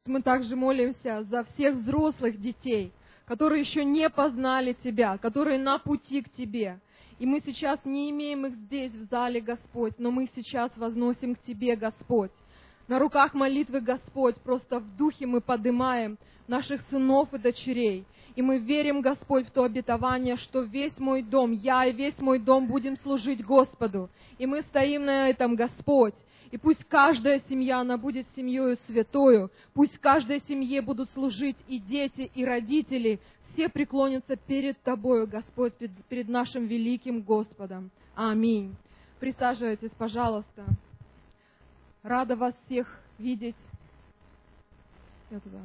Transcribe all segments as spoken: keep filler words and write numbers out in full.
Мы также молимся за всех взрослых детей, которые еще не познали Тебя, которые на пути к Тебе. И мы сейчас не имеем их здесь, в зале, Господь, но мы сейчас возносим к Тебе, Господь. На руках молитвы, Господь, просто в духе мы поднимаем наших сынов и дочерей. И мы верим, Господь, в то обетование, что весь мой дом, я и весь мой дом будем служить Господу. И мы стоим на этом, Господь. И пусть каждая семья, она будет семьей святою. Пусть в каждой семье будут служить и дети, и родители. Все преклонятся перед Тобою, Господь, перед нашим великим Господом. Аминь. Присаживайтесь, пожалуйста. Рада вас всех видеть. Я туда.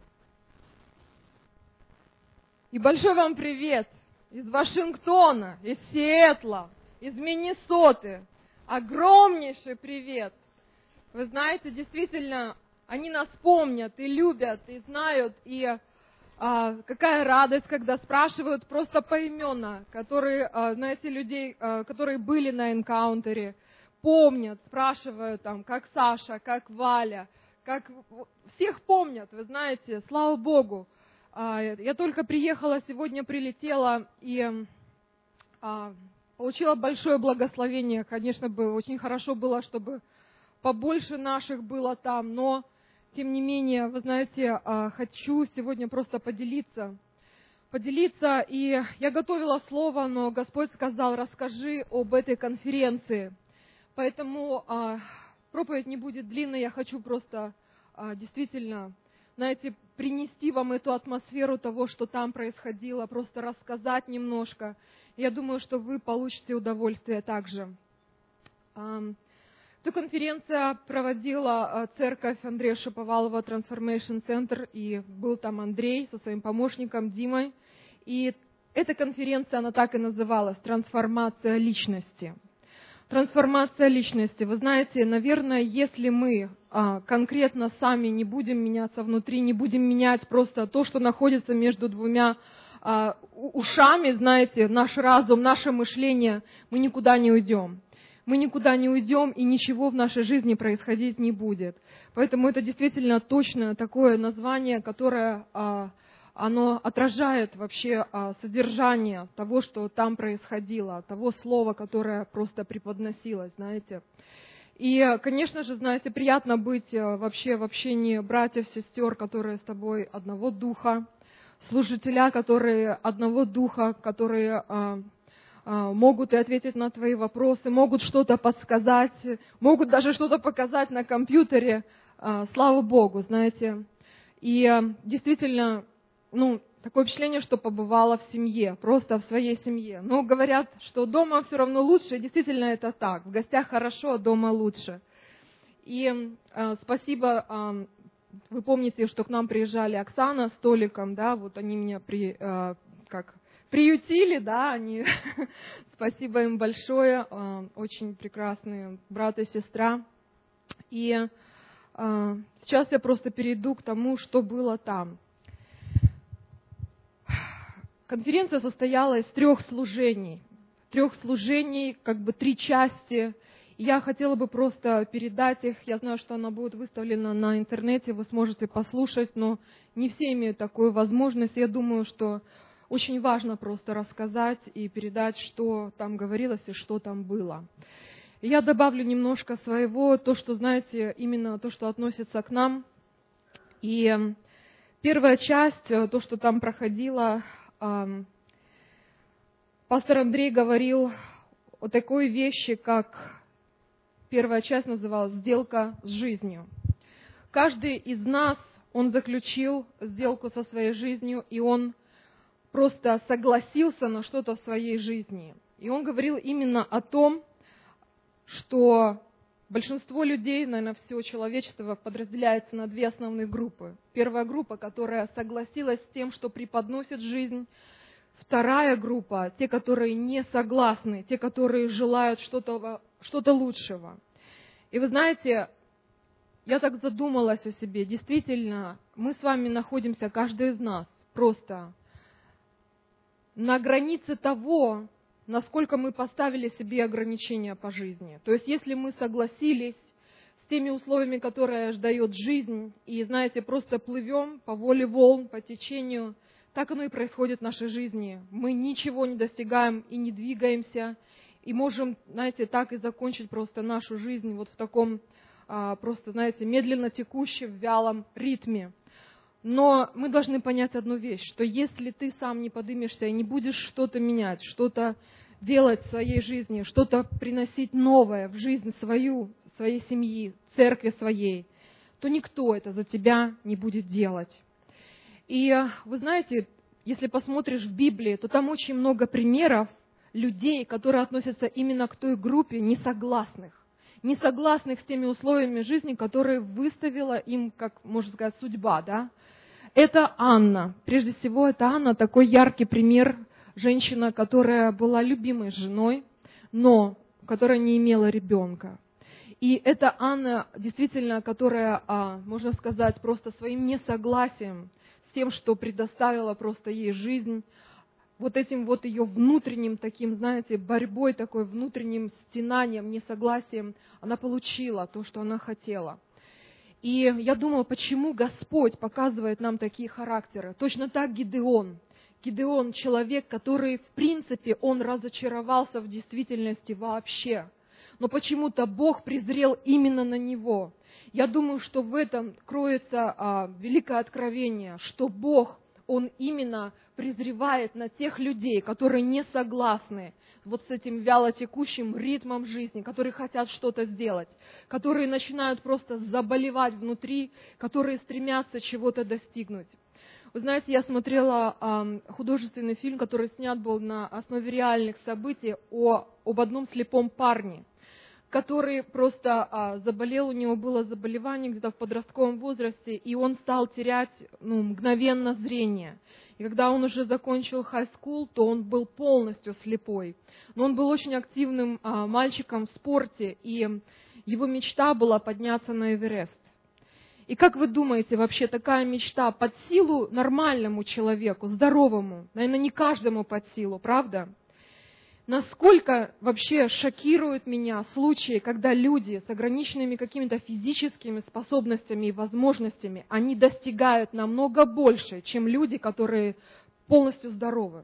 И большой вам привет из Вашингтона, из Сиэтла, из Миннесоты. Огромнейший привет. Вы знаете, действительно, они нас помнят и любят, и знают, и а, какая радость, когда спрашивают просто поименно, которые, а, знаете, людей, а, которые были на энкаунтере, помнят, спрашивают там, как Саша, как Валя, как всех помнят, вы знаете, слава Богу. А, я только приехала, сегодня прилетела и а, получила большое благословение. Конечно, бы очень хорошо было, чтобы побольше наших было там, но, тем не менее, вы знаете, хочу сегодня просто поделиться. Поделиться, и я готовила слово, но Господь сказал, расскажи об этой конференции. Поэтому проповедь не будет длинной, я хочу просто действительно, знаете, принести вам эту атмосферу того, что там происходило, просто рассказать немножко. Я думаю, что вы получите удовольствие также. Эту конференцию проводила церковь Андрея Шаповалова Transformation Center, и был там Андрей со своим помощником Димой. И эта конференция, она так и называлась «Трансформация личности». Трансформация личности. Вы знаете, наверное, если мы а, конкретно сами не будем меняться внутри, не будем менять просто то, что находится между двумя а, ушами, знаете, наш разум, наше мышление, мы никуда не уйдем. Мы никуда не уйдем, и ничего в нашей жизни происходить не будет. Поэтому это действительно точное такое название, которое а, оно отражает вообще а, содержание того, что там происходило, того слова, которое просто преподносилось, знаете. И, конечно же, знаете, приятно быть вообще в общении братьев, сестер, которые с тобой одного духа, служителя, которые одного духа, которые а, а, могут и ответить на твои вопросы, могут что-то подсказать, могут даже что-то показать на компьютере. А, слава Богу, знаете. И а, действительно, ну, такое впечатление, что побывала в семье, просто в своей семье. Но говорят, что дома все равно лучше, и действительно это так. В гостях хорошо, а дома лучше. И э, спасибо, э, вы помните, что к нам приезжали Оксана с Толиком, да, вот они меня при, э, как, приютили, да, они, спасибо им большое, э, очень прекрасные брат и сестра. И э, сейчас я просто перейду к тому, что было там. Конференция состояла из трех служений. Трех служений, как бы три части. И я хотела бы просто передать их. Я знаю, что она будет выставлена на интернете, вы сможете послушать, но не все имеют такую возможность. Я думаю, что очень важно просто рассказать и передать, что там говорилось и что там было. И я добавлю немножко своего, то, что, знаете, именно то, что относится к нам. И первая часть, то, что там проходило, пастор Андрей говорил о такой вещи, как первая часть называлась «Сделка с жизнью». Каждый из нас, он заключил сделку со своей жизнью, и он просто согласился на что-то в своей жизни. И он говорил именно о том, что большинство людей, наверное, все человечество подразделяется на две основные группы. Первая группа, которая согласилась с тем, что преподносит жизнь. Вторая группа, те, которые не согласны, те, которые желают что-то, что-то лучшего. И вы знаете, я так задумалась о себе. Действительно, мы с вами находимся, каждый из нас, просто на границе того, насколько мы поставили себе ограничения по жизни. То есть, если мы согласились с теми условиями, которые дает жизнь, и, знаете, просто плывем по воле волн, по течению. Так оно и происходит в нашей жизни. Мы ничего не достигаем и не двигаемся, и можем, знаете, так и закончить просто нашу жизнь вот в таком, просто, знаете, медленно текущем, вялом ритме. Но мы должны понять одну вещь, что если ты сам не поднимешься и не будешь что-то менять, что-то делать в своей жизни, что-то приносить новое в жизнь свою, своей семьи, церкви своей, то никто это за тебя не будет делать. И вы знаете, если посмотришь в Библии, то там очень много примеров людей, которые относятся именно к той группе несогласных. Несогласных с теми условиями жизни, которые выставила им, как можно сказать, судьба, да? Это Анна. Прежде всего, это Анна такой яркий пример, женщина, которая была любимой женой, но которая не имела ребенка. И это Анна, действительно, которая, можно сказать, просто своим несогласием с тем, что предоставила просто ей жизнь, вот этим вот ее внутренним таким, знаете, борьбой, такой внутренним стенанием, несогласием, она получила то, что она хотела. И я думала, почему Господь показывает нам такие характеры. Точно так Гидеон. Гидеон – человек, который, в принципе, он разочаровался в действительности вообще. Но почему-то Бог презрел именно на него. Я думаю, что в этом кроется а, великое откровение, что Бог, Он именно презревает на тех людей, которые не согласны вот с этим вялотекущим ритмом жизни, которые хотят что-то сделать, которые начинают просто заболевать внутри, которые стремятся чего-то достигнуть. Вы знаете, я смотрела э, художественный фильм, который снят был на основе реальных событий о, об одном слепом парне, который просто э, заболел, у него было заболевание где-то в подростковом возрасте, и он стал терять ну, мгновенно зрение. И когда он уже закончил хай-скул, то он был полностью слепой. Но он был очень активным а, мальчиком в спорте, и его мечта была подняться на Эверест. И как вы думаете, вообще такая мечта под силу нормальному человеку, здоровому? Наверное, не каждому под силу, правда? Насколько вообще шокируют меня случаи, когда люди с ограниченными какими-то физическими способностями и возможностями, они достигают намного больше, чем люди, которые полностью здоровы.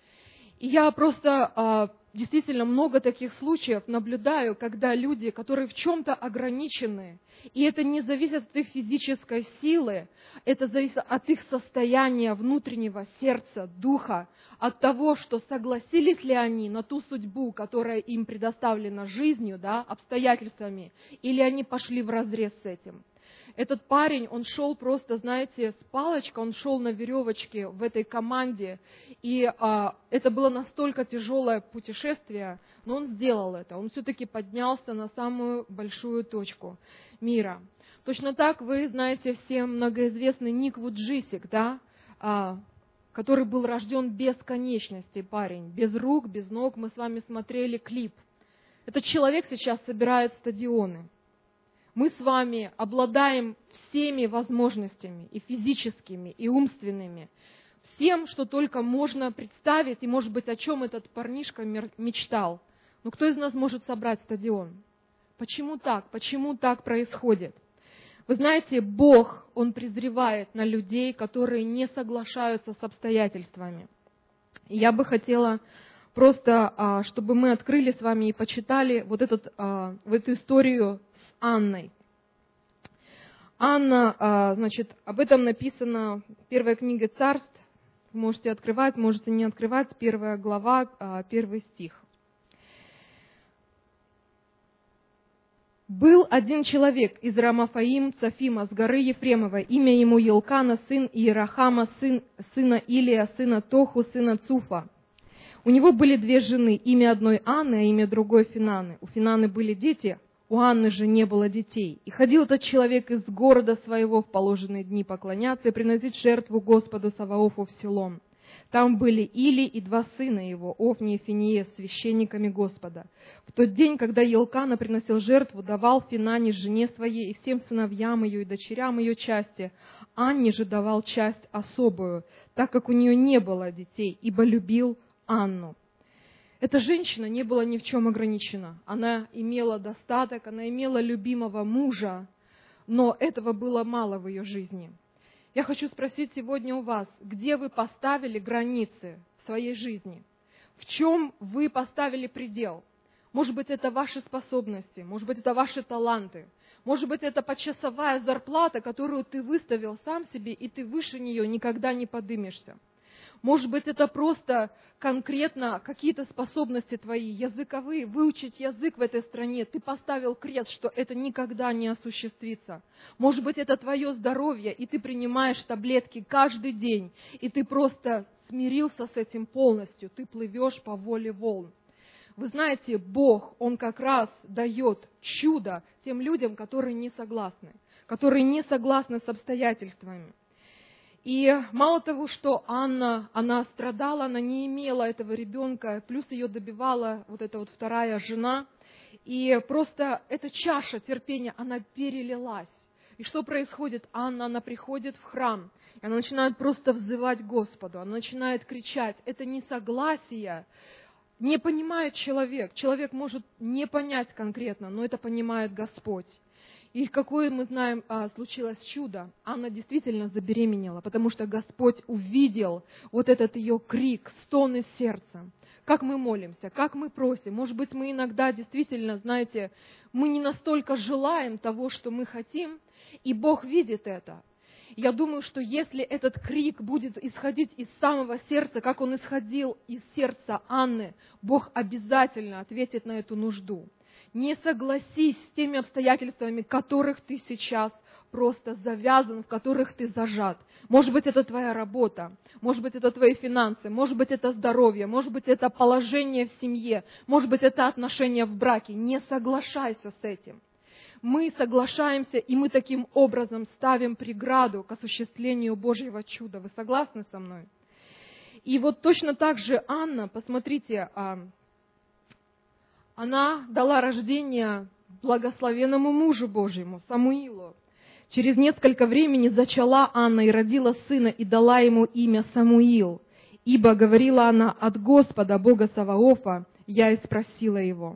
И я просто действительно много таких случаев наблюдаю, когда люди, которые в чем-то ограничены, и это не зависит от их физической силы, это зависит от их состояния внутреннего сердца, духа, от того, что согласились ли они на ту судьбу, которая им предоставлена жизнью, да, обстоятельствами, или они пошли вразрез с этим. Этот парень, он шел просто, знаете, с палочкой, он шел на веревочке в этой команде, и а, это было настолько тяжелое путешествие, но он сделал это, он все-таки поднялся на самую большую точку мира. Точно так вы знаете все многоизвестный Ник Вуджисик, да, а, который был рожден без конечностей, парень, без рук, без ног. Мы с вами смотрели клип. Этот человек сейчас собирает стадионы. Мы с вами обладаем всеми возможностями, и физическими, и умственными, всем, что только можно представить, и, может быть, о чем этот парнишка мечтал. Но кто из нас может собрать стадион? Почему так? Почему так происходит? Вы знаете, Бог, Он презревает на людей, которые не соглашаются с обстоятельствами. И я бы хотела просто, чтобы мы открыли с вами и почитали вот, этот, вот эту историю с Анной. Анна, значит, об этом написано в первой книге Царств. Вы можете открывать, можете не открывать, первая глава, первый стих. Был один человек из Рамафаим Цафима с горы Ефремовой, имя ему Елкана, сын Иерахама, сын, сына Илия, сына Тоху, сына Цуфа. У него были две жены, имя одной Анны, а имя другой Финаны. У Финаны были дети, у Анны же не было детей. И ходил этот человек из города своего в положенные дни поклоняться и приносить жертву Господу Саваофу в Силом. Там были Или и два сына его, Офни и Финиес, священниками Господа. В тот день, когда Елкана приносил жертву, давал Финане жене своей и всем сыновьям ее и дочерям ее части. Анне же давал часть особую, так как у нее не было детей, ибо любил Анну. Эта женщина не была ни в чем ограничена. Она имела достаток, она имела любимого мужа, но этого было мало в ее жизни. Я хочу спросить сегодня у вас, где вы поставили границы в своей жизни? В чем вы поставили предел? Может быть, это ваши способности, может быть, это ваши таланты, может быть, это почасовая зарплата, которую ты выставил сам себе, и ты выше нее никогда не подымешься. Может быть, это просто конкретно какие-то способности твои, языковые, выучить язык в этой стране. Ты поставил крест, что это никогда не осуществится. Может быть, это твое здоровье, и ты принимаешь таблетки каждый день, и ты просто смирился с этим полностью, ты плывешь по воле волн. Вы знаете, Бог, Он как раз дает чудо тем людям, которые не согласны, которые не согласны с обстоятельствами. И мало того, что Анна, она страдала, она не имела этого ребенка, плюс ее добивала вот эта вот вторая жена, и просто эта чаша терпения, она перелилась. И что происходит? Анна, она приходит в храм, и она начинает просто взывать Господу, она начинает кричать. Это несогласие, не понимает человек. Человек может не понять конкретно, но это понимает Господь. И какое, мы знаем, случилось чудо. Анна действительно забеременела, потому что Господь увидел вот этот ее крик, стоны сердца. Как мы молимся, как мы просим. Может быть, мы иногда действительно, знаете, мы не настолько желаем того, что мы хотим, и Бог видит это. Я думаю, что если этот крик будет исходить из самого сердца, как он исходил из сердца Анны, Бог обязательно ответит на эту нужду. Не согласись с теми обстоятельствами, в которых ты сейчас просто завязан, в которых ты зажат. Может быть, это твоя работа, может быть, это твои финансы, может быть, это здоровье, может быть, это положение в семье, может быть, это отношения в браке. Не соглашайся с этим. Мы соглашаемся, и мы таким образом ставим преграду к осуществлению Божьего чуда. Вы согласны со мной? И вот точно так же Анна, посмотрите, она дала рождение благословенному мужу Божьему, Самуилу. Через несколько времени зачала Анна и родила сына, и дала ему имя Самуил. Ибо, говорила она, от Господа, Бога Саваофа, я и спросила его.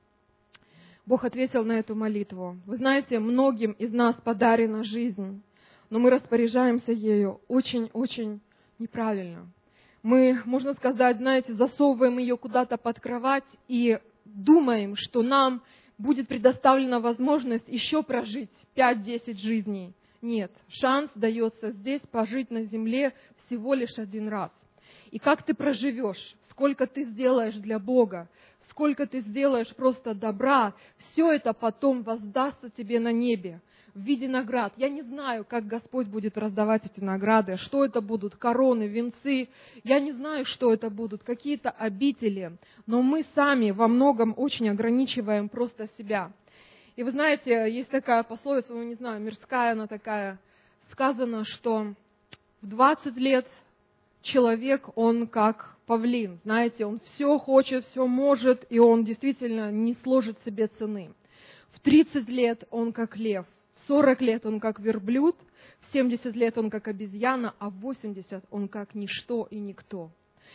Бог ответил на эту молитву. Вы знаете, многим из нас подарена жизнь, но мы распоряжаемся ею очень-очень неправильно. Мы, можно сказать, знаете, засовываем ее куда-то под кровать и думаем, что нам будет предоставлена возможность еще прожить пять-десять жизней. Нет, шанс дается здесь пожить на земле всего лишь один раз. И как ты проживешь, сколько ты сделаешь для Бога, сколько ты сделаешь просто добра, все это потом воздастся тебе на небе в виде наград. Я не знаю, как Господь будет раздавать эти награды, что это будут, короны, венцы. Я не знаю, что это будут, какие-то обители. Но мы сами во многом очень ограничиваем просто себя. И вы знаете, есть такая пословица, ну не знаю, мирская она такая, сказано, что в двадцать лет человек, он как павлин, знаете, он все хочет, все может, и он действительно не сложит себе цены. В тридцать лет он как лев, в сорок лет он как верблюд, в семьдесят лет он как обезьяна, а в восемьдесят он как ничто и никто.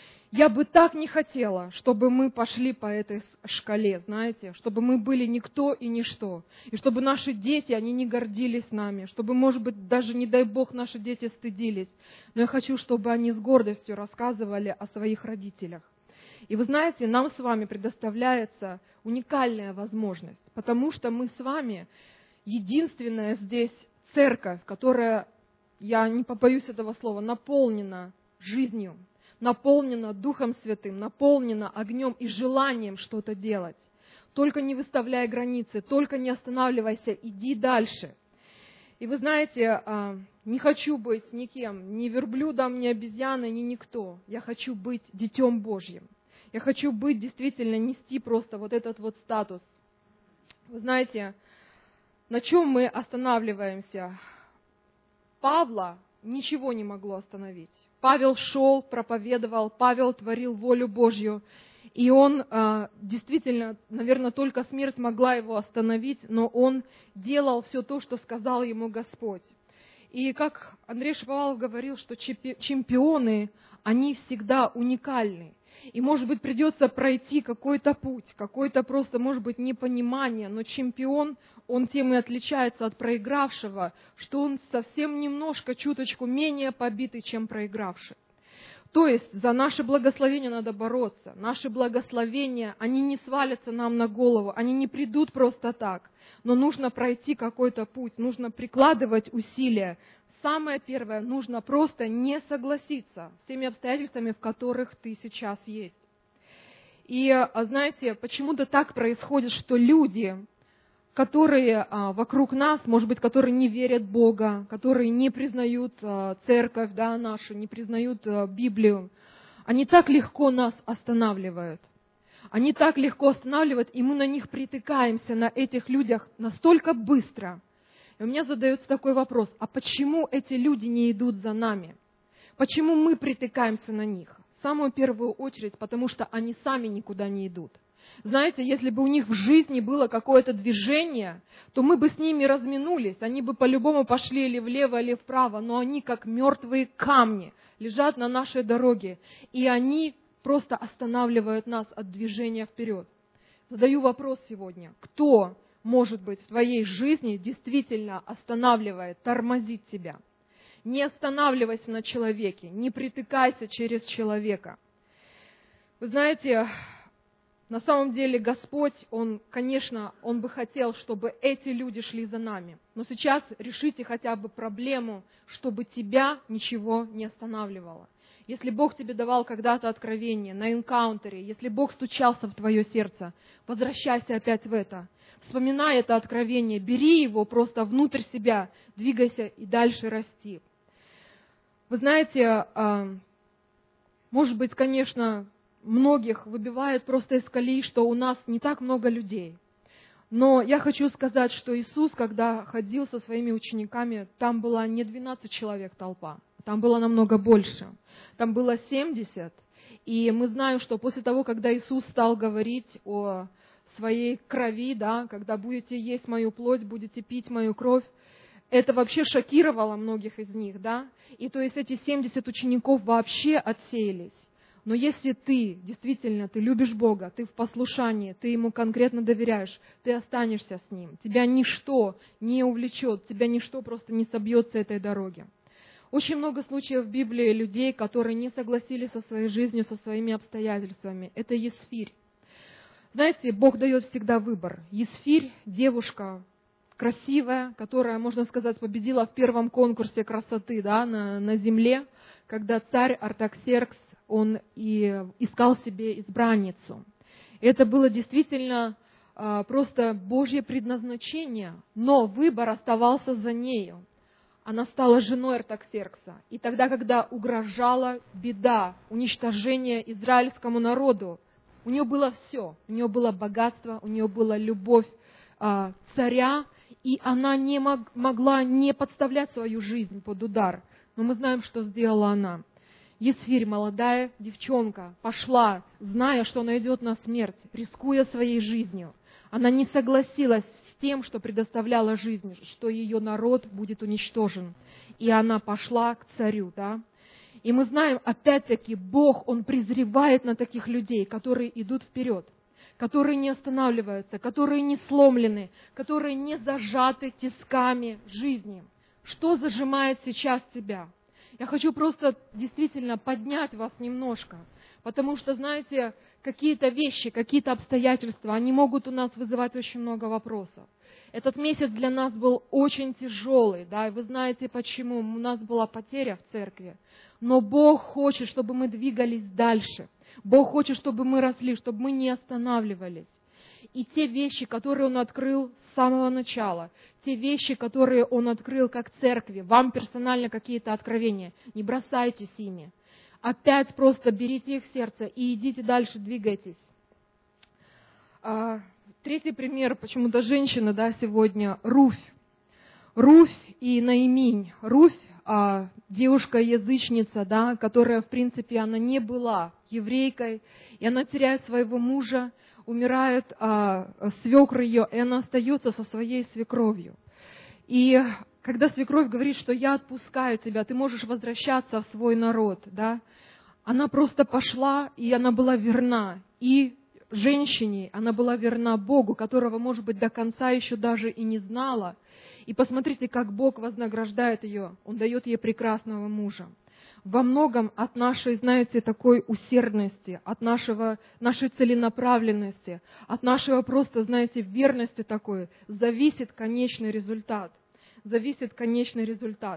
Я бы так не хотела, чтобы мы пошли по этой шкале, знаете, чтобы мы были никто и ничто, и чтобы наши дети, они не гордились нами, чтобы, может быть, даже, не дай Бог, наши дети стыдились, но я хочу, чтобы они с гордостью рассказывали о своих родителях. И вы знаете, нам с вами предоставляется уникальная возможность, потому что мы с вами единственная здесь церковь, которая, я не побоюсь этого слова, наполнена жизнью, наполнена Духом Святым, наполнена огнем и желанием что-то делать. Только не выставляй границы, только не останавливайся, иди дальше. И вы знаете, не хочу быть никем, ни верблюдом, ни обезьяной, ни никто. Я хочу быть детем Божьим. Я хочу быть, действительно, нести просто вот этот вот статус. Вы знаете, на чем мы останавливаемся? Павла ничего не могло остановить. Павел шел, проповедовал, Павел творил волю Божью, и он э, действительно, наверное, только смерть могла его остановить, но он делал все то, что сказал ему Господь. И как Андрей Шаповалов говорил, что чемпионы, они всегда уникальны. И, может быть, придется пройти какой-то путь, какой-то просто, может быть, непонимание, но чемпион, он тем и отличается от проигравшего, что он совсем немножко, чуточку менее побитый, чем проигравший. То есть за наше благословение надо бороться. Наши благословения, они не свалятся нам на голову, они не придут просто так. Но нужно пройти какой-то путь, нужно прикладывать усилия. Самое первое, нужно просто не согласиться с теми обстоятельствами, в которых ты сейчас есть. И, знаете, почему-то так происходит, что люди, которые вокруг нас, может быть, которые не верят в Бога, которые не признают церковь, да, нашу, не признают Библию, они так легко нас останавливают. Они так легко останавливают, и мы на них притыкаемся, на этих людях, настолько быстро. И у меня задается такой вопрос, а почему эти люди не идут за нами? Почему мы притыкаемся на них? В самую первую очередь, потому что они сами никуда не идут. Знаете, если бы у них в жизни было какое-то движение, то мы бы с ними разминулись, они бы по-любому пошли или влево, или вправо, но они как мертвые камни лежат на нашей дороге, и они просто останавливают нас от движения вперед. Задаю вопрос сегодня, кто, может быть, в твоей жизни действительно останавливает, тормозит тебя? Не останавливайся на человеке, не притыкайся через человека. Вы знаете, на самом деле Господь, Он, конечно, Он бы хотел, чтобы эти люди шли за нами. Но сейчас решите хотя бы проблему, чтобы тебя ничего не останавливало. Если Бог тебе давал когда-то откровение на энкаунтере, если Бог стучался в твое сердце, возвращайся опять в это. Вспоминай это откровение, бери его просто внутрь себя, двигайся и дальше расти. Вы знаете, может быть, конечно, многих выбивает просто из колеи, что у нас не так много людей. Но я хочу сказать, что Иисус, когда ходил со своими учениками, там была не двенадцать человек толпа, там было намного больше. Там было семьдесят, и мы знаем, что после того, когда Иисус стал говорить о своей крови, да, когда будете есть мою плоть, будете пить мою кровь, это вообще шокировало многих из них, да, и то есть эти семьдесят учеников вообще отсеялись. Но если ты, действительно, ты любишь Бога, ты в послушании, ты Ему конкретно доверяешь, ты останешься с Ним, тебя ничто не увлечет, тебя ничто просто не собьет с этой дороги. Очень много случаев в Библии людей, которые не согласились со своей жизнью, со своими обстоятельствами. Это Есфирь. Знаете, Бог дает всегда выбор. Есфирь – девушка красивая, которая, можно сказать, победила в первом конкурсе красоты, да, на, на земле, когда царь Артаксеркс, он и искал себе избранницу. Это было действительно а, просто Божье предназначение, но выбор оставался за нею. Она стала женой Артаксеркса. И тогда, когда угрожала беда, уничтожение израильскому народу, у нее было все. У нее было богатство, у нее была любовь а, царя, и она не мог, могла не подставлять свою жизнь под удар. Но мы знаем, что сделала она. Есфирь, молодая девчонка, пошла, зная, что она идет на смерть, рискуя своей жизнью. Она не согласилась с тем, что предоставляла жизнь, что ее народ будет уничтожен. И она пошла к царю, да. И мы знаем, опять-таки, Бог, Он презревает на таких людей, которые идут вперед, которые не останавливаются, которые не сломлены, которые не зажаты тисками жизни. Что зажимает сейчас тебя? Я хочу просто действительно поднять вас немножко, потому что, знаете, какие-то вещи, какие-то обстоятельства, они могут у нас вызывать очень много вопросов. Этот месяц для нас был очень тяжелый, да, и вы знаете почему. У нас была потеря в церкви, но Бог хочет, чтобы мы двигались дальше. Бог хочет, чтобы мы росли, чтобы мы не останавливались. И те вещи, которые Он открыл с самого начала, те вещи, которые Он открыл как церкви, вам персонально какие-то откровения, не бросайтесь ими. Опять просто берите их в сердце и идите дальше, двигайтесь. Третий пример, почему-то женщина, да, сегодня, Руфь. Руфь и Наиминь. Руфь, девушка-язычница, да, которая, в принципе, она не была еврейкой, и она теряет своего мужа, умирает а, свекр ее, и она остается со своей свекровью. И когда свекровь говорит, что я отпускаю тебя, ты можешь возвращаться в свой народ, да, она просто пошла, и она была верна и женщине, она была верна Богу, которого, может быть, до конца еще даже и не знала. И посмотрите, как Бог вознаграждает ее. Он дает ей прекрасного мужа. Во многом от нашей, знаете, такой усердности, от нашего, нашей целенаправленности, от нашего просто, знаете, верности такой, зависит конечный результат. Зависит конечный результат.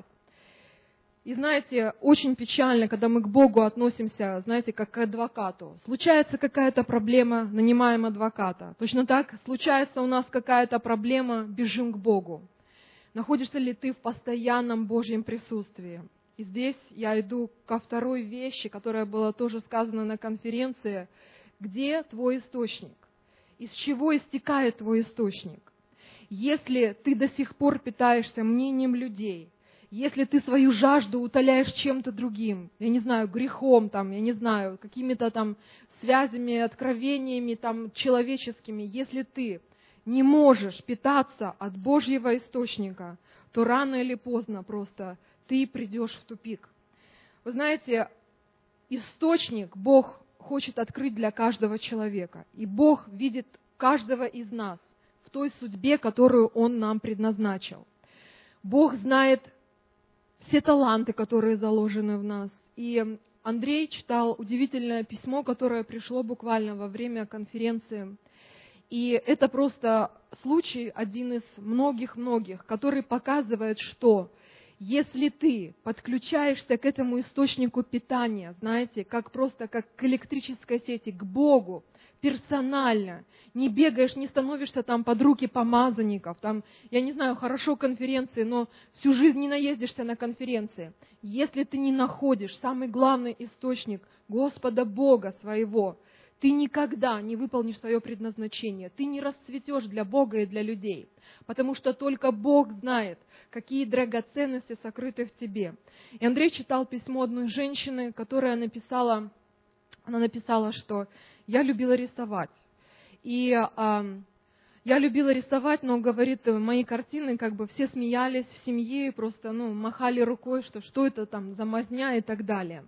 И знаете, очень печально, когда мы к Богу относимся, знаете, как к адвокату. Случается какая-то проблема, нанимаем адвоката. Точно так, случается у нас какая-то проблема, бежим к Богу. Находишься ли ты в постоянном Божьем присутствии? И здесь я иду ко второй вещи, которая была тоже сказана на конференции. Где твой источник? Из чего истекает твой источник? Если ты до сих пор питаешься мнением людей, если ты свою жажду утоляешь чем-то другим, я не знаю, грехом, там, я не знаю, какими-то там связями, откровениями там, человеческими, если ты не можешь питаться от Божьего источника, то рано или поздно просто ты придешь в тупик. Вы знаете, источник Бог хочет открыть для каждого человека, и Бог видит каждого из нас в той судьбе, которую Он нам предназначил. Бог знает все таланты, которые заложены в нас. И Андрей читал удивительное письмо, которое пришло буквально во время конференции. И это просто случай, один из многих-многих, который показывает, что если ты подключаешься к этому источнику питания, знаете, как просто как к электрической сети, к Богу, персонально, не бегаешь, не становишься там под руки помазанников, там, я не знаю, хорошо конференции, но всю жизнь не наездишься на конференции. Если ты не находишь самый главный источник Господа Бога своего, ты никогда не выполнишь свое предназначение, ты не расцветешь для Бога и для людей, потому что только Бог знает, какие драгоценности сокрыты в тебе. И Андрей читал письмо одной женщины, которая написала, она написала, что я любила рисовать. И а, я любила рисовать, но, говорит, мои картины, как бы все смеялись в семье, просто ну, махали рукой, что что это там за мазня и так далее.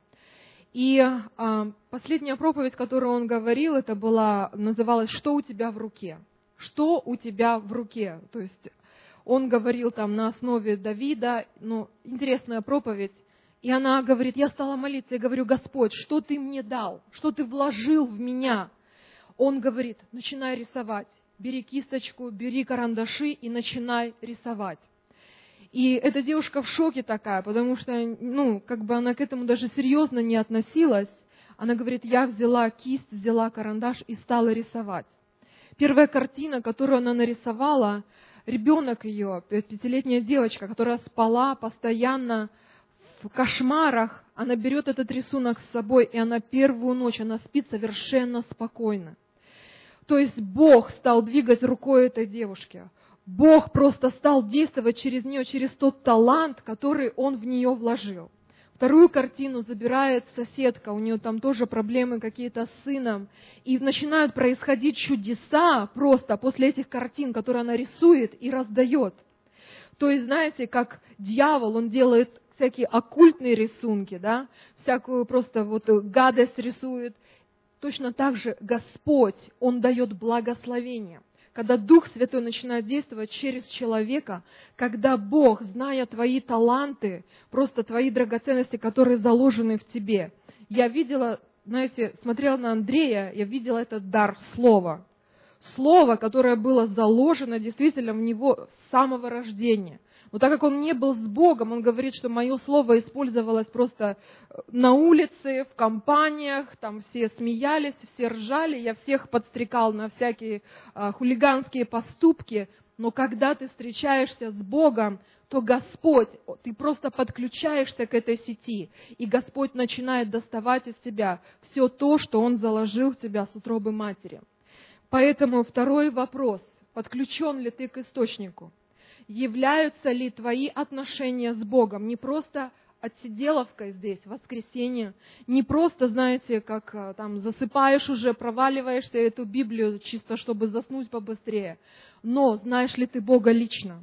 И а, последняя проповедь, которую он говорил, это была, называлась «Что у тебя в руке?». Что у тебя в руке? То есть он говорил там на основе Давида, ну, интересная проповедь. И она говорит, я стала молиться, я говорю, Господь, что ты мне дал? Что ты вложил в меня? Он говорит, начинай рисовать. Бери кисточку, бери карандаши и начинай рисовать. И эта девушка в шоке такая, потому что, ну, как бы она к этому даже серьезно не относилась. Она говорит, я взяла кисть, взяла карандаш и стала рисовать. Первая картина, которую она нарисовала, ребенок ее, пятилетняя девочка, которая спала постоянно в кошмарах, она берет этот рисунок с собой, и она первую ночь, она спит совершенно спокойно. То есть Бог стал двигать рукой этой девушки. Бог просто стал действовать через нее, через тот талант, который Он в нее вложил. Вторую картину забирает соседка, у нее там тоже проблемы какие-то с сыном. И начинают происходить чудеса просто после этих картин, которые она рисует и раздает. То есть, знаете, как дьявол, он делает всякие оккультные рисунки, да, всякую просто вот гадость рисует. Точно так же Господь, Он дает благословение. Когда Дух Святой начинает действовать через человека, когда Бог, зная твои таланты, просто твои драгоценности, которые заложены в тебе. Я видела, знаете, смотрела на Андрея, я видела этот дар слова. Слово, которое было заложено действительно в него с самого рождения. Но так как он не был с Богом, он говорит, что мое слово использовалось просто на улице, в компаниях, там все смеялись, все ржали, я всех подстрекал на всякие а, хулиганские поступки. Но когда ты встречаешься с Богом, то Господь, ты просто подключаешься к этой сети, и Господь начинает доставать из тебя все то, что Он заложил в тебя с утробы матери. Поэтому второй вопрос, подключен ли ты к источнику? Являются ли твои отношения с Богом не просто отсиделовкой здесь, в воскресенье, не просто, знаете, как там засыпаешь уже, проваливаешься эту Библию чисто, чтобы заснуть побыстрее, но знаешь ли ты Бога лично?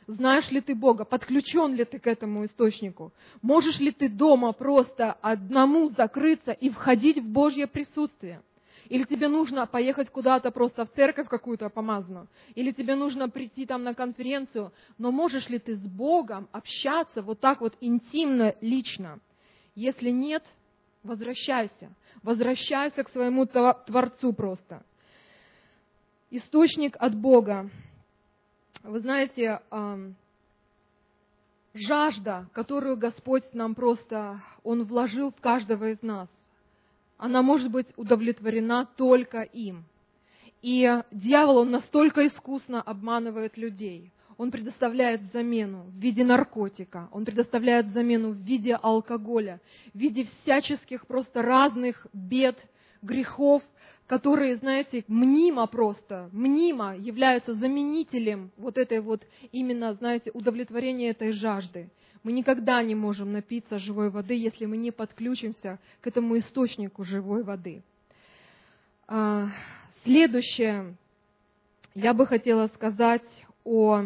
Знаешь ли ты Бога? Подключен ли ты к этому источнику? Можешь ли ты дома просто одному закрыться и входить в Божье присутствие? Или тебе нужно поехать куда-то просто в церковь какую-то помазанную? Или тебе нужно прийти там на конференцию? Но можешь ли ты с Богом общаться вот так вот интимно, лично? Если нет, возвращайся. Возвращайся к своему Творцу просто. Источник от Бога. Вы знаете, жажда, которую Господь нам просто, Он вложил в каждого из нас, она может быть удовлетворена только им. И дьявол, он настолько искусно обманывает людей. Он предоставляет замену в виде наркотика, он предоставляет замену в виде алкоголя, в виде всяческих просто разных бед, грехов, которые, знаете, мнимо просто, мнимо являются заменителем вот этой вот именно, знаете, удовлетворения этой жажды. Мы никогда не можем напиться живой воды, если мы не подключимся к этому источнику живой воды. Следующее, я бы хотела сказать о...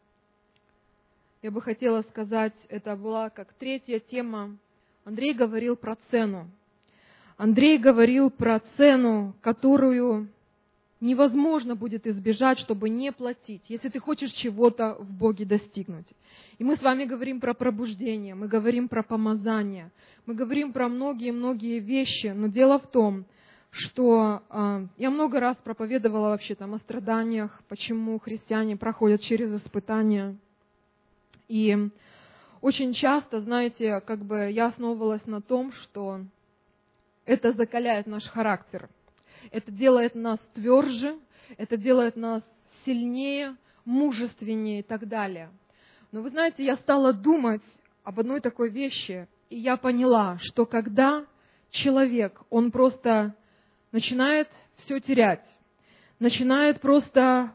Я бы хотела сказать, это была как третья тема. Андрей говорил про цену. Андрей говорил про цену, которую невозможно будет избежать, чтобы не платить, если ты хочешь чего-то в Боге достигнуть. И мы с вами говорим про пробуждение, мы говорим про помазание, мы говорим про многие-многие вещи, но дело в том, что э, я много раз проповедовала вообще там о страданиях, почему христиане проходят через испытания. И очень часто, знаете, как бы я основывалась на том, что это закаляет наш характер. Это делает нас тверже, это делает нас сильнее, мужественнее и так далее. Но вы знаете, я стала думать об одной такой вещи, и я поняла, что когда человек, он просто начинает все терять, начинает просто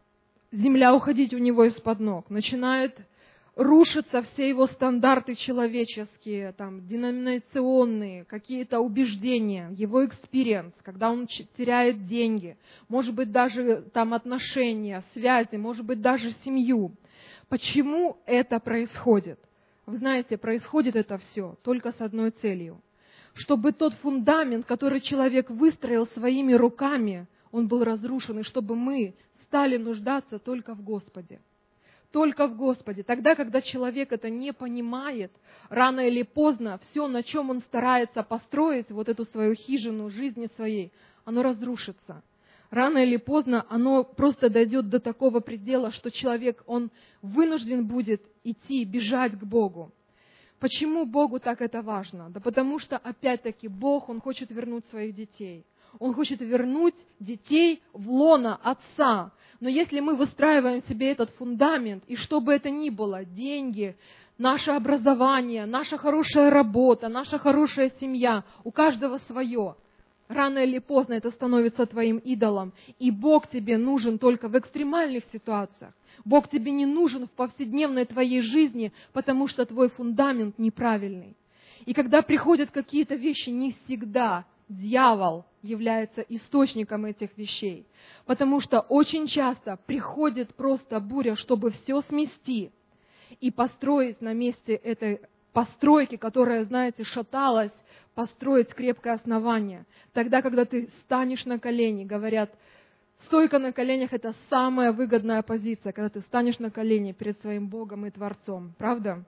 земля уходить у него из-под ног, начинает рушатся все его стандарты человеческие, там, деноминационные, какие-то убеждения, его экспириенс, когда он теряет деньги, может быть, даже там отношения, связи, может быть, даже семью. Почему это происходит? Вы знаете, происходит это все только с одной целью. Чтобы тот фундамент, который человек выстроил своими руками, он был разрушен, и чтобы мы стали нуждаться только в Господе. Только в Господе. Тогда, когда человек это не понимает, рано или поздно все, на чем он старается построить вот эту свою хижину жизни своей, оно разрушится. Рано или поздно оно просто дойдет до такого предела, что человек, он вынужден будет идти, бежать к Богу. Почему Богу так это важно? Да потому что, опять-таки, Бог, Он хочет вернуть своих детей. Он хочет вернуть детей в лоно Отца. Но если мы выстраиваем себе этот фундамент, и что бы это ни было, деньги, наше образование, наша хорошая работа, наша хорошая семья, у каждого свое, рано или поздно это становится твоим идолом. И Бог тебе нужен только в экстремальных ситуациях. Бог тебе не нужен в повседневной твоей жизни, потому что твой фундамент неправильный. И когда приходят какие-то вещи, не всегда дьявол является источником этих вещей. Потому что очень часто приходит просто буря, чтобы все смести и построить на месте этой постройки, которая, знаете, шаталась, построить крепкое основание. Тогда, когда ты станешь на колени, говорят, стойка на коленях – это самая выгодная позиция, когда ты станешь на колени перед своим Богом и Творцом. Правда?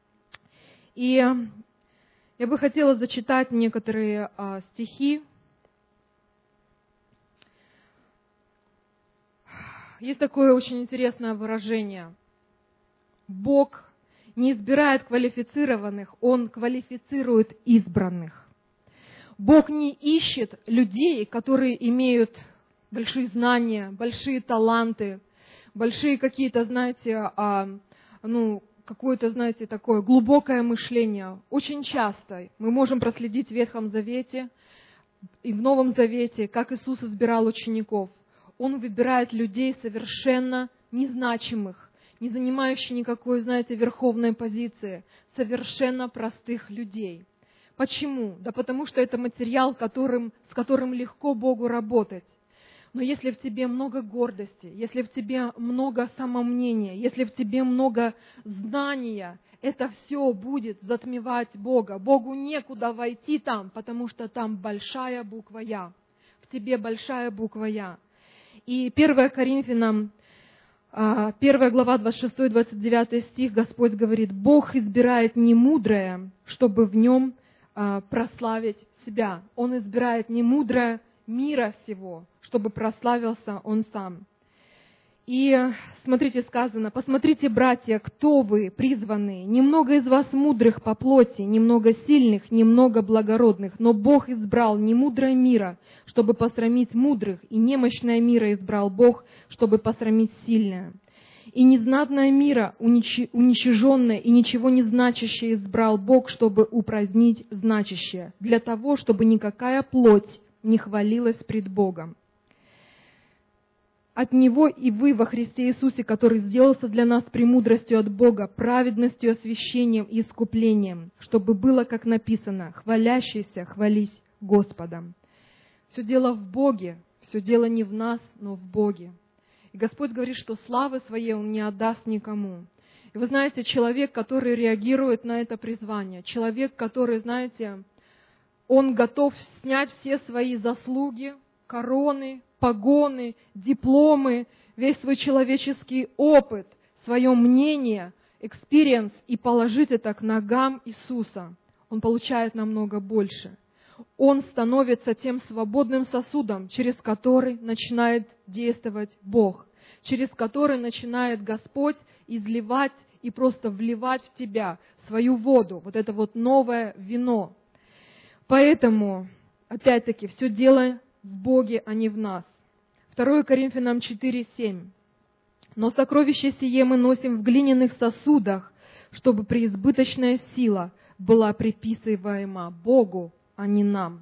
И я бы хотела зачитать некоторые а, стихи. Есть такое очень интересное выражение. Бог не избирает квалифицированных, Он квалифицирует избранных. Бог не ищет людей, которые имеют большие знания, большие таланты, большие какие-то, знаете, а, ну, какое-то, знаете, такое глубокое мышление. Очень часто мы можем проследить в Ветхом Завете и в Новом Завете, как Иисус избирал учеников. Он выбирает людей совершенно незначимых, не занимающих никакой, знаете, верховной позиции, совершенно простых людей. Почему? Да потому что это материал, которым, с которым легко Богу работать. Но если в тебе много гордости, если в тебе много самомнения, если в тебе много знания, это все будет затмевать Бога. Богу некуда войти там, потому что там большая буква «Я». В тебе большая буква «Я». И первое Коринфянам, первая глава, двадцать шестой двадцать девятый стих, Господь говорит: «Бог избирает немудрое, чтобы в нем прославить себя». Он избирает немудрое мира всего, чтобы прославился Он сам. И смотрите, сказано: «Посмотрите, братья, кто вы, призванные. Немного из вас мудрых по плоти, немного сильных, немного благородных. Но Бог избрал немудрое мира, чтобы посрамить мудрых, и немощное мира избрал Бог, чтобы посрамить сильное. И незнатное мира, уничиженное и ничего не значащее избрал Бог, чтобы упразднить значащее, для того, чтобы никакая плоть не хвалилась пред Богом. От Него и вы во Христе Иисусе, который сделался для нас премудростью от Бога, праведностью, освящением и искуплением, чтобы было, как написано: хвалящийся, хвались Господом». Все дело в Боге, все дело не в нас, но в Боге. И Господь говорит, что славы своей Он не отдаст никому. И вы знаете, человек, который реагирует на это призвание, человек, который, знаете, он готов снять все свои заслуги, короны, погоны, дипломы, весь свой человеческий опыт, свое мнение, экспириенс и положить это к ногам Иисуса. Он получает намного больше. Он становится тем свободным сосудом, через который начинает действовать Бог, через который начинает Господь изливать и просто вливать в тебя свою воду, вот это вот новое вино. Поэтому, опять-таки, все дело в Боге, а не в нас. второе Коринфянам четыре семь. «Но сокровище сие мы носим в глиняных сосудах, чтобы преизбыточная сила была приписываема Богу, а не нам».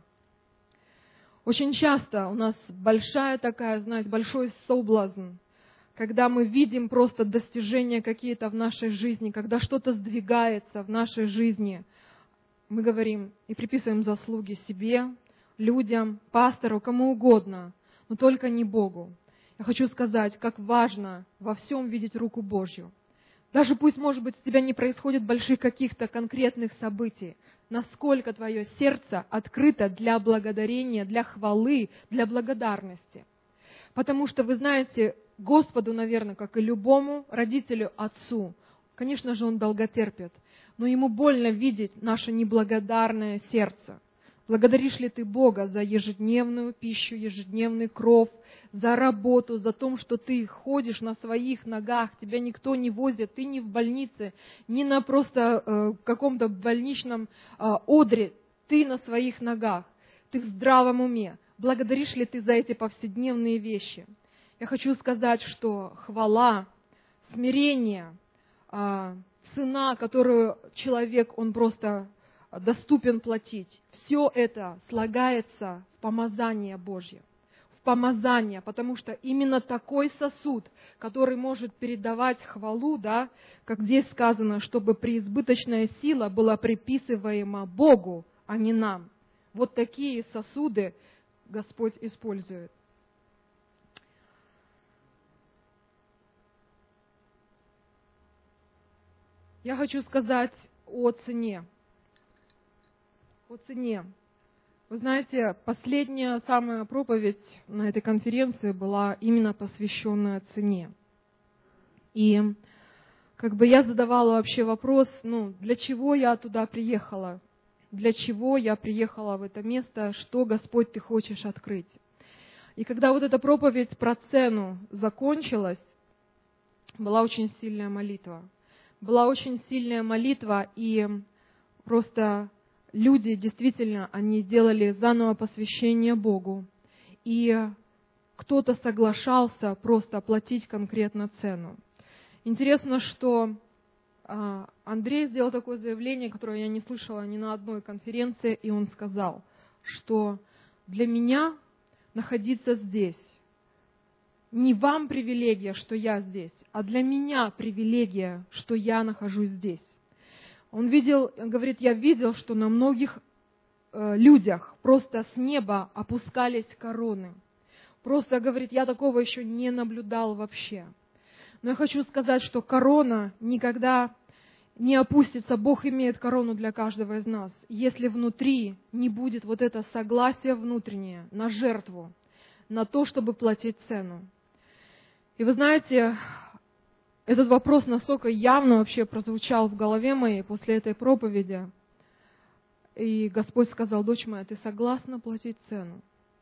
Очень часто у нас большая такая, знаете, большой соблазн, когда мы видим просто достижения какие-то в нашей жизни, когда что-то сдвигается в нашей жизни, мы говорим и приписываем заслуги себе, людям, пастору, кому угодно, но только не Богу. Я хочу сказать, как важно во всем видеть руку Божью. Даже пусть, может быть, у тебя не происходит больших каких-то конкретных событий, насколько твое сердце открыто для благодарения, для хвалы, для благодарности. Потому что, вы знаете, Господу, наверное, как и любому родителю, отцу, конечно же, Он долготерпит, но Ему больно видеть наше неблагодарное сердце. Благодаришь ли ты Бога за ежедневную пищу, ежедневный кров, за работу, за то, что ты ходишь на своих ногах, тебя никто не возит, ты не в больнице, не на просто э, каком-то больничном э, одре, ты на своих ногах, ты в здравом уме. Благодаришь ли ты за эти повседневные вещи? Я хочу сказать, что хвала, смирение, э, цена, которую человек, он просто доступен платить. Все это слагается в помазание Божье, в помазание, потому что именно такой сосуд, который может передавать хвалу, да, как здесь сказано, чтобы преизбыточная сила была приписываема Богу, а не нам. Вот такие сосуды Господь использует. Я хочу сказать о цене. О цене. Вы знаете, последняя самая проповедь на этой конференции была именно посвященная цене. И как бы я задавала вообще вопрос, ну, для чего я туда приехала? Для чего я приехала в это место? Что, Господь, Ты хочешь открыть? И когда вот эта проповедь про цену закончилась, была очень сильная молитва. Была очень сильная молитва, и просто люди действительно, они делали заново посвящение Богу. И кто-то соглашался просто оплатить конкретно цену. Интересно, что Андрей сделал такое заявление, которое я не слышала ни на одной конференции, и он сказал, что для меня находиться здесь не вам привилегия, что я здесь, а для меня привилегия, что я нахожусь здесь. Он видел, он говорит, я видел, что на многих э, людях просто с неба опускались короны. Просто говорит, я такого еще не наблюдал вообще. Но я хочу сказать, что корона никогда не опустится. Бог имеет корону для каждого из нас. Если внутри не будет вот это согласие внутреннее на жертву, на то, чтобы платить цену. И вы знаете, этот вопрос настолько явно вообще прозвучал в голове моей после этой проповеди. И Господь сказал, дочь моя, ты согласна платить цену?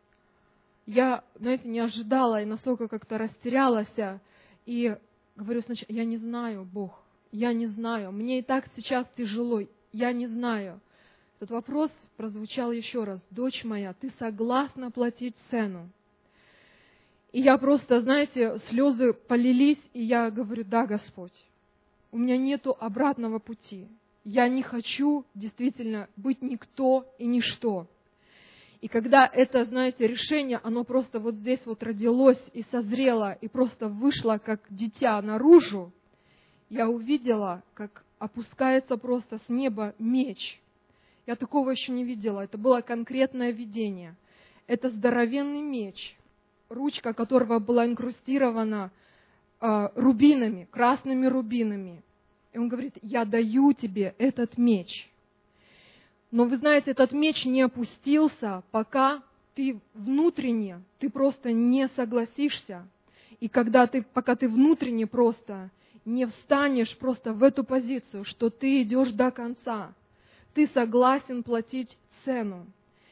Я, знаете, не ожидала и настолько как-то растерялась. И говорю сначала, я не знаю, Бог, я не знаю. Мне и так сейчас тяжело, я не знаю. Этот вопрос прозвучал еще раз. Дочь моя, ты согласна платить цену? И я просто, знаете, слезы полились, и я говорю, да, Господь, у меня нету обратного пути. Я не хочу действительно быть никто и ничто. И когда это, знаете, решение, оно просто вот здесь вот родилось и созрело, и просто вышло как дитя наружу, я увидела, как опускается просто с неба меч. Я такого еще не видела. Это было конкретное видение. Это здоровенный меч, ручка которого была инкрустирована э, рубинами, красными рубинами. И он говорит, я даю тебе этот меч. Но вы знаете, этот меч не опустился, пока ты внутренне, ты просто не согласишься. И когда ты, пока ты внутренне просто не встанешь просто в эту позицию, что ты идешь до конца, ты согласен платить цену.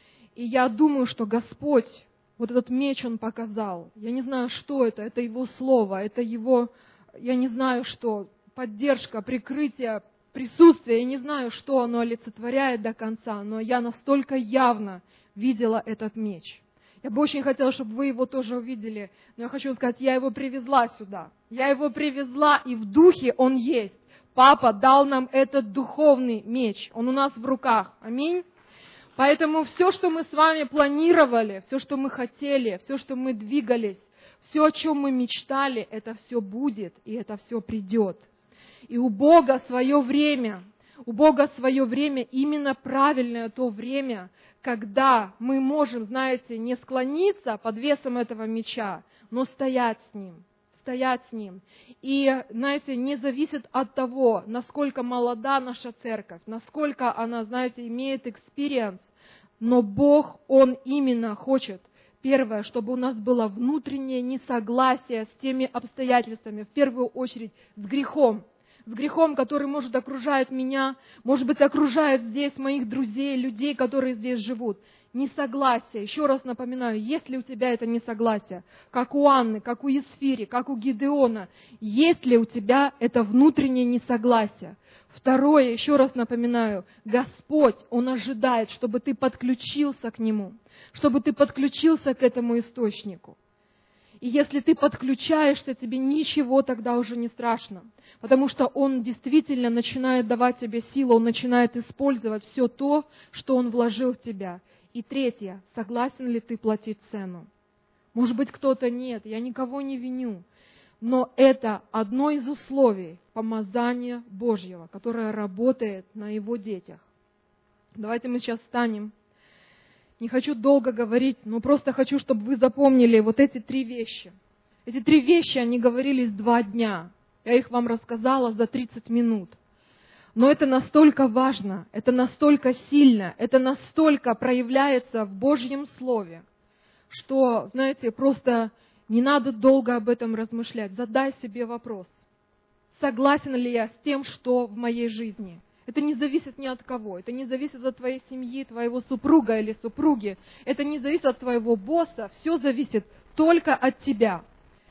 И я думаю, что Господь, вот этот меч Он показал. Я не знаю, что это, это Его Слово, это Его, я не знаю, что, поддержка, прикрытие, присутствие. Я не знаю, что оно олицетворяет до конца, но я настолько явно видела этот меч. Я бы очень хотела, чтобы вы его тоже увидели, но я хочу сказать, я его привезла сюда. Я его привезла, и в духе он есть. Папа дал нам этот духовный меч, он у нас в руках. Аминь. Поэтому все, что мы с вами планировали, все, что мы хотели, все, что мы двигались, все, о чем мы мечтали, это все будет, и это все придет. И у Бога свое время, у Бога свое время, именно правильное то время, когда мы можем, знаете, не склониться под весом этого меча, но стоять с ним, стоять с ним. И, знаете, не зависит от того, насколько молода наша церковь, насколько она, знаете, имеет экспириенс, но Бог, Он именно хочет, первое, чтобы у нас было внутреннее несогласие с теми обстоятельствами, в первую очередь с грехом, с грехом, который, может, окружает меня, может быть, окружает здесь моих друзей, людей, которые здесь живут. Несогласие. Еще раз напоминаю, есть ли у тебя это несогласие, как у Анны, как у Есфири, как у Гидеона, есть ли у тебя это внутреннее несогласие? Второе, еще раз напоминаю, Господь, Он ожидает, чтобы ты подключился к Нему, чтобы ты подключился к этому источнику. И если ты подключаешься, тебе ничего тогда уже не страшно, потому что Он действительно начинает давать тебе силу, Он начинает использовать все то, что Он вложил в тебя. И третье, согласен ли ты платить цену? Может быть, кто-то нет, я никого не виню, но это одно из условий помазания Божьего, которое работает на Его детях. Давайте мы сейчас встанем. Не хочу долго говорить, но просто хочу, чтобы вы запомнили вот эти три вещи. Эти три вещи, они говорились два дня. Я их вам рассказала за тридцать минут. Но это настолько важно, это настолько сильно, это настолько проявляется в Божьем Слове, что, знаете, просто не надо долго об этом размышлять. Задай себе вопрос. Согласен ли я с тем, что в моей жизни? Это не зависит ни от кого. Это не зависит от твоей семьи, твоего супруга или супруги. Это не зависит от твоего босса. Все зависит только от тебя.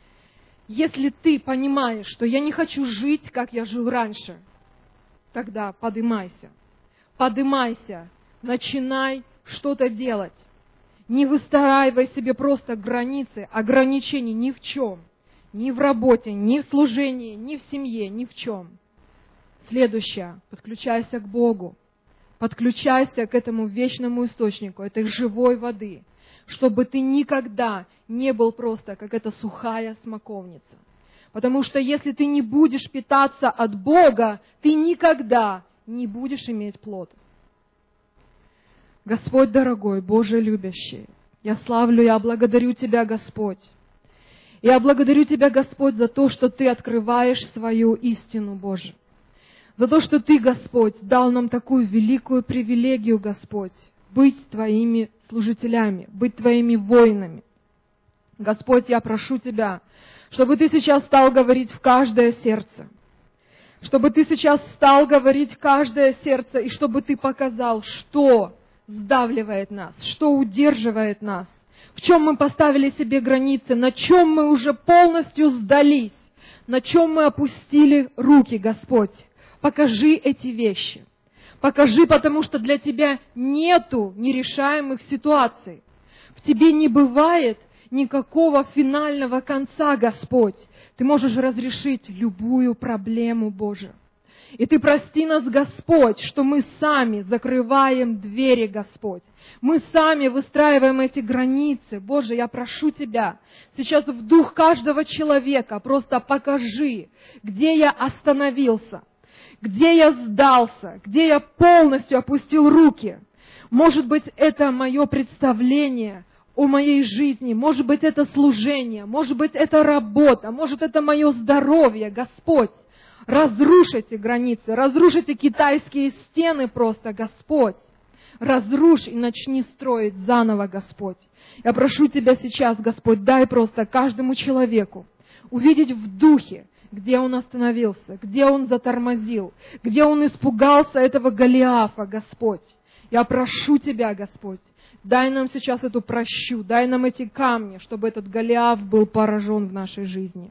Если ты понимаешь, что я не хочу жить, как я жил раньше, тогда подымайся. Подымайся. Начинай что-то делать. Не выстраивай себе просто границы, ограничений ни в чем. Ни в работе, ни в служении, ни в семье, ни в чем. Следующее. Подключайся к Богу. Подключайся к этому вечному источнику, этой живой воды, чтобы ты никогда не был просто как эта сухая смоковница. Потому что если ты не будешь питаться от Бога, ты никогда не будешь иметь плод. Господь дорогой, Боже любящий, Я славлю, я благодарю Тебя, Господь. Я благодарю Тебя, Господь, за то, что Ты открываешь свою истину, Боже. За то, что Ты, Господь, дал нам такую великую привилегию, Господь, быть Твоими служителями, быть Твоими воинами. Господь, я прошу Тебя, чтобы Ты сейчас стал говорить в каждое сердце, чтобы Ты сейчас стал говорить в каждое сердце, и чтобы Ты показал, что сдавливает нас, что удерживает нас, в чем мы поставили себе границы, на чем мы уже полностью сдались, на чем мы опустили руки, Господь. Покажи эти вещи. Покажи, потому что для Тебя нету нерешаемых ситуаций. В Тебе не бывает никакого финального конца, Господь. Ты можешь разрешить любую проблему, Боже. И Ты прости нас, Господь, что мы сами закрываем двери, Господь. Мы сами выстраиваем эти границы. Боже, я прошу Тебя, сейчас в дух каждого человека просто покажи, где я остановился, где я сдался, где я полностью опустил руки. Может быть, это мое представление о моей жизни, может быть, это служение, может быть, это работа, может, это мое здоровье, Господь. Разрушь эти границы, разрушь эти китайские стены просто, Господь. Разрушь и начни строить заново, Господь. Я прошу Тебя сейчас, Господь, дай просто каждому человеку увидеть в духе, где он остановился, где он затормозил, где он испугался этого Голиафа, Господь. Я прошу Тебя, Господь, дай нам сейчас эту прощу, дай нам эти камни, чтобы этот Голиаф был поражен в нашей жизни.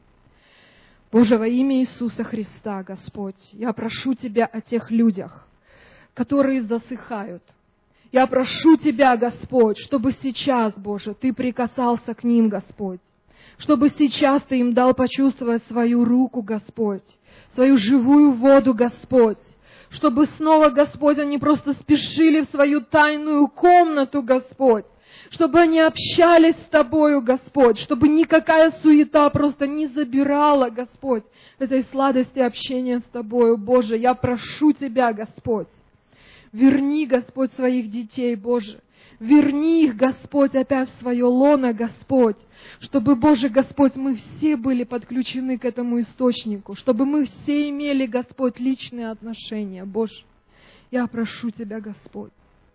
Боже, во имя Иисуса Христа, Господь, я прошу Тебя о тех людях, которые засыхают. Я прошу Тебя, Господь, чтобы сейчас, Боже, Ты прикасался к ним, Господь. Чтобы сейчас Ты им дал почувствовать свою руку, Господь, свою живую воду, Господь. Чтобы снова, Господь, они просто спешили в свою тайную комнату, Господь. Чтобы они общались с Тобою, Господь, чтобы никакая суета просто не забирала, Господь, этой сладости общения с Тобою, Боже. Я прошу Тебя, Господь, верни, Господь, своих детей, Боже. Верни их, Господь, опять в свое лоно, Господь, чтобы, Боже, Господь, мы все были подключены к этому источнику, чтобы мы все имели, Господь, личные отношения, Боже. Я прошу Тебя, Господь.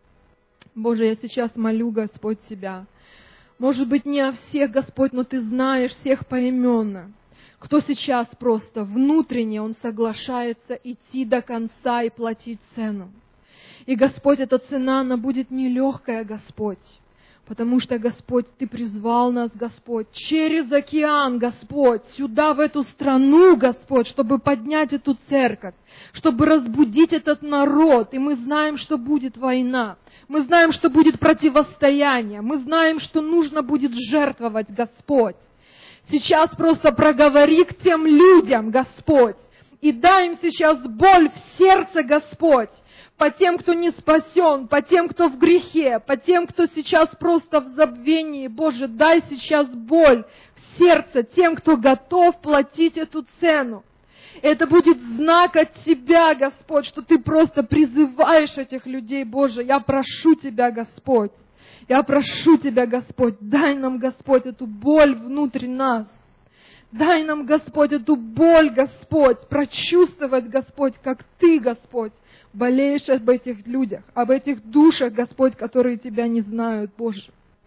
Боже, я сейчас молю, Господь, Тебя. Может быть, не о всех, Господь, но Ты знаешь всех поименно. Кто сейчас просто внутренне, он соглашается идти до конца и платить цену. И, Господь, эта цена, она будет нелегкая, Господь. Потому что, Господь, Ты призвал нас, Господь, через океан, Господь, сюда, в эту страну, Господь, чтобы поднять эту церковь, чтобы разбудить этот народ. И мы знаем, что будет война. Мы знаем, что будет противостояние. Мы знаем, что нужно будет жертвовать, Господь. Сейчас просто проговори к тем людям, Господь, и дай им сейчас боль в сердце, Господь, по тем, кто не спасен, по тем, кто в грехе, по тем, кто сейчас просто в забвении. Боже, дай сейчас боль в сердце тем, кто готов платить эту цену. Это будет знак от Тебя, Господь, что Ты просто призываешь этих людей, Боже. Я прошу Тебя, Господь, я прошу Тебя, Господь, дай нам, Господь, эту боль внутри нас. Дай нам, Господь, эту боль, Господь, прочувствовать, Господь, как Ты, Господь, болеешь об этих людях, об этих душах, Господь, которые Тебя не знают, Боже.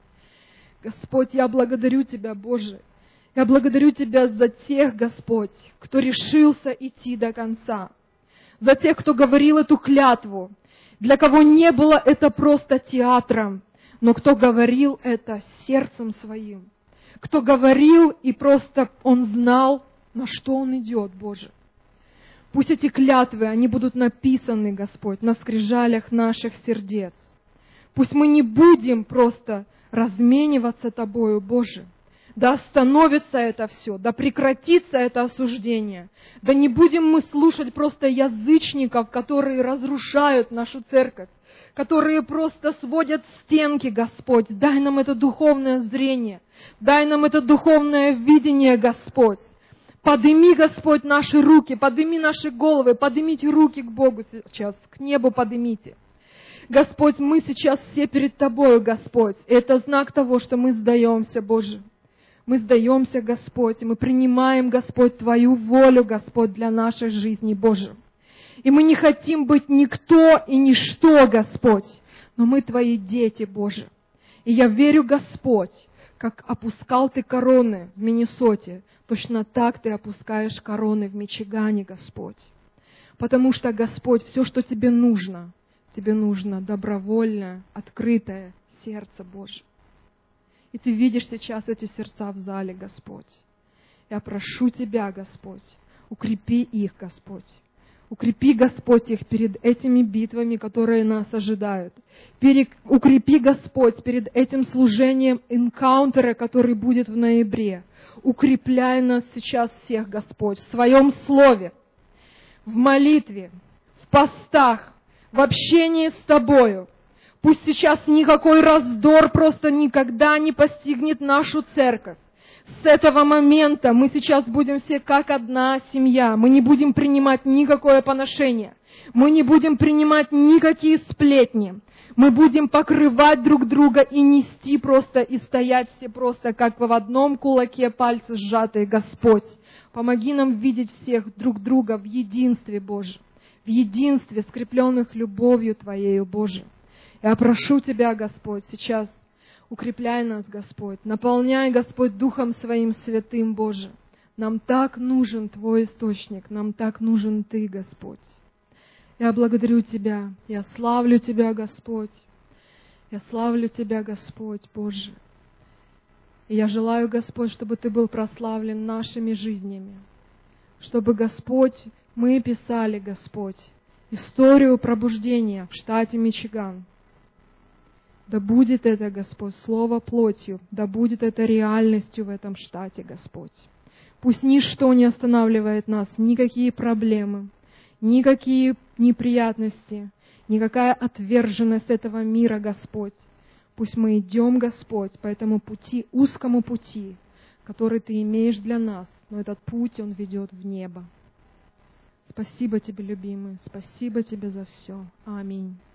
Господь, я благодарю Тебя, Боже. Я благодарю Тебя за тех, Господь, кто решился идти до конца. За тех, кто говорил эту клятву. Для кого не было это просто театром, но кто говорил это сердцем своим. Кто говорил и просто он знал, на что он идет, Боже. Пусть эти клятвы, они будут написаны, Господь, на скрижалях наших сердец. Пусть мы не будем просто размениваться Тобою, Боже. Да остановится это все, да прекратится это осуждение. Да не будем мы слушать просто язычников, которые разрушают нашу церковь, которые просто сводят стенки, Господь. Дай нам это духовное зрение, дай нам это духовное видение, Господь. Подними, Господь, наши руки, подними наши головы, поднимите руки к Богу сейчас, к небу поднимите. Господь, мы сейчас все перед Тобою, Господь. И это знак того, что мы сдаемся, Боже. Мы сдаемся, Господь, и мы принимаем, Господь, Твою волю, Господь, для нашей жизни, Боже. И мы не хотим быть никто и ничто, Господь, но мы Твои дети, Боже. И я верю, Господь, как опускал Ты короны в Миннесоте, точно так Ты опускаешь короны в Мичигане, Господь. Потому что, Господь, все, что Тебе нужно, Тебе нужно добровольное, открытое сердце, Боже. И Ты видишь сейчас эти сердца в зале, Господь. Я прошу Тебя, Господь, укрепи их, Господь. Укрепи, Господь, их перед этими битвами, которые нас ожидают. Пере... Укрепи, Господь, перед этим служением энкаунтера, который будет в ноябре. Укрепляй нас сейчас всех, Господь, в Своем Слове, в молитве, в постах, в общении с Тобою. Пусть сейчас никакой раздор просто никогда не постигнет нашу церковь. С этого момента мы сейчас будем все как одна семья. Мы не будем принимать никакое поношение. Мы не будем принимать никакие сплетни. Мы будем покрывать друг друга и нести просто, и стоять все просто, как в одном кулаке пальцы сжатые, Господь. Помоги нам видеть всех друг друга в единстве, Боже. В единстве, скрепленных любовью Твоею, Боже. Я прошу Тебя, Господь, сейчас укрепляй нас, Господь. Наполняй, Господь, Духом Своим Святым, Боже. Нам так нужен Твой источник, нам так нужен Ты, Господь. Я благодарю Тебя, я славлю Тебя, Господь. Я славлю Тебя, Господь, Боже. И я желаю, Господь, чтобы Ты был прославлен нашими жизнями. Чтобы, Господь, мы писали, Господь, историю пробуждения в штате Мичиган. Да будет это, Господь, слово плотью, да будет это реальностью в этом штате, Господь. Пусть ничто не останавливает нас, никакие проблемы, никакие неприятности, никакая отверженность этого мира, Господь. Пусть мы идем, Господь, по этому пути, узкому пути, который Ты имеешь для нас, но этот путь, он ведет в небо. Спасибо Тебе, любимый, спасибо Тебе за все. Аминь.